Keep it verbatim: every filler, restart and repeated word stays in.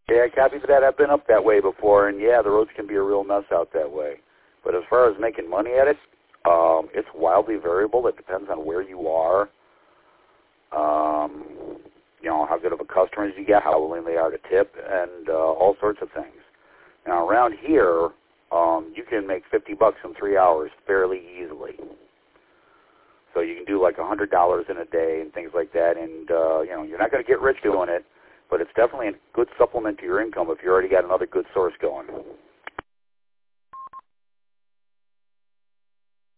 Yeah, copy for that. I've been up that way before, and yeah, the roads can be a real mess out that way. But as far as making money at it, um, it's wildly variable. It depends on where you are, um, you know, how good of a customers you get, how willing they are to tip, and uh, all sorts of things. Now, around here, um, you can make fifty bucks in three hours fairly easily. So you can do like one hundred dollars in a day and things like that, and, uh, you know, you're not going to get rich doing it, but it's definitely a good supplement to your income if you already got another good source going.